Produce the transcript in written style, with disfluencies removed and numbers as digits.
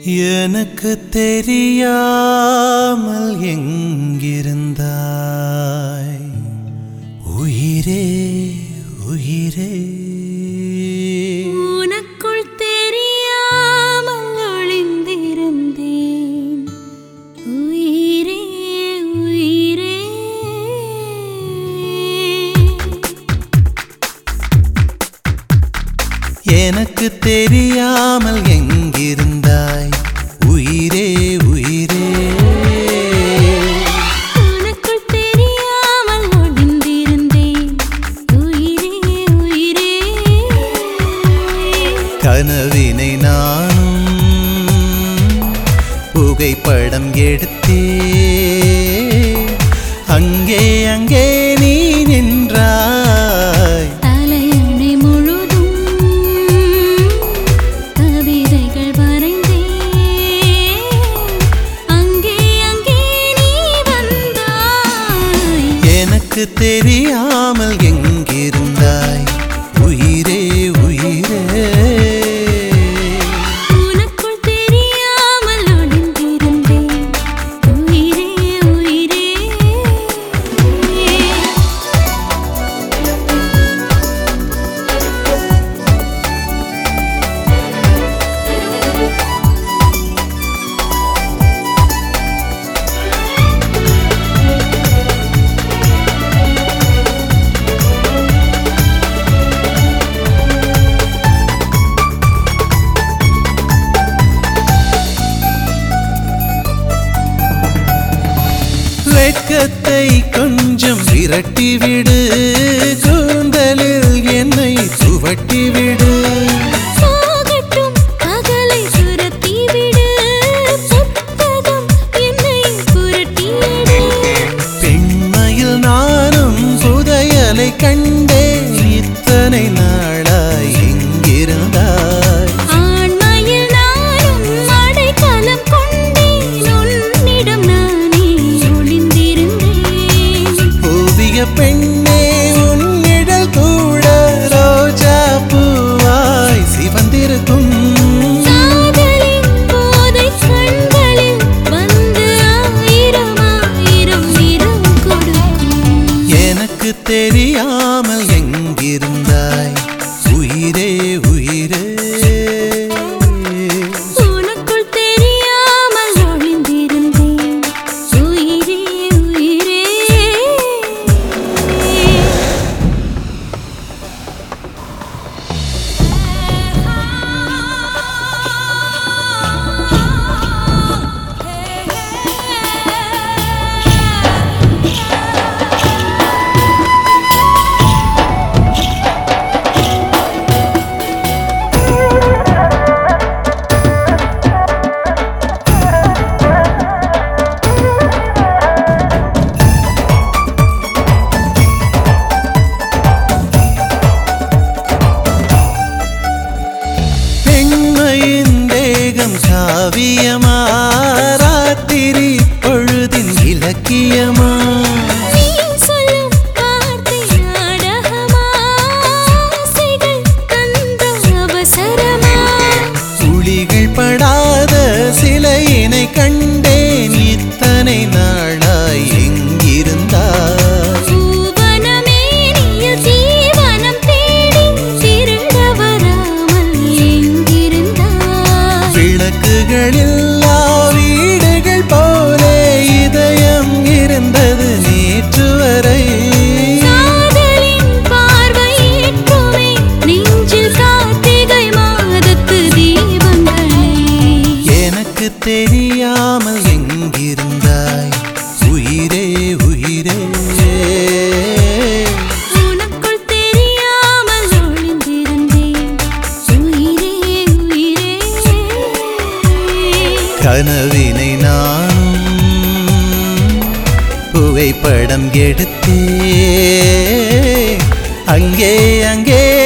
எனக்கு தெரியாமல் எங்கிருந்தாய் உயிரே உயிரே உனக்குள் தெரியாமல் ஒளிந்திருந்தேன் உயிரே உயிரே எனக்கு தெரியாமல் எங்கிருந்தாய் உயிரே உயிரே உனக்குள் தெரியாமல் ஒளிந்திருந்தேன் உயிரே உயிரே கனவினை நானும் புகைப்படம் எடுத்தே அங்கே அங்கே நீ நின்றாய் தலையணை முழுதும் கவிதைகள் வரைந்தேன் அங்கே அங்கே நீ வந்தாய் எனக்கு தெரியாமல் எங்கிருந்தாய் உயிரே உயிரே உனக்குள் தெரியாமல் ஒளிந்திருந்தேன் உயிரே உயிரே வெட்கத்தை கொஞ்சம் விரட்டிவிடு கூந்தலில் என்னை சுவட்டிவிடு போகட்டும் பகலை சுரத்தி விடு புத்தகம் என்னை புரட்டிவிடு பெண்மையில் நானும் புதையலை கண்டேன் இத்தனை நாளாய் எங்கிருந்தாய் ஆண்மையில் நானும் அடைக்கலம் கொண்டேன் உன்னிடம் நானே ஒளிந்திருந்தேன் ஓவிய பெண்ணே உன் நிழல் கூட ரோஜா பூவாய் சிவந்திருக்கும் காதலின் போதை கண்களில் வந்து ஆயிரம் ஆயிரம் நிறம் கொடுக்கும் எனக்கு தெரியாமல் எங்கிருந்தாய் உயிரே உயிரே உனக்குள் தெரியாமல் ஒளிந்திருந்தேன் உயிரே உயிரே பெண்மையின் தேகம் காவியமா ராத்திரி பொழுதின் இலக்கியமா நீ சொல்லும் வார்த்தை நாடகமா ஆசைகள் தந்த அவசரமா துளிகள் படாத சிலையினை கண்டேன் இத்தனை நாளாய் எங்கிருந்தாய் பூவனமேனியில் ஜீவனம் தேடி திருட வராமல் எங்கிருந்தாய் விளக்குகளில்லா வீடுகள் போலே இதயம் இருந்தது நேற்று வரை காதலின் பார்வை ஏற்றுமே நெஞ்சில் கார்த்திகை மாதத்து தீபங்களே எனக்கு தெரியாமல் எங்கிருந்தாய் உயிரே உயிரே உனக்குள் தெரியாமல் ஒளிந்திருந்தேன் உயிரே உயிரே கனவினை நானும் புகைப்படம் எடுத்தே அங்கே அங்கே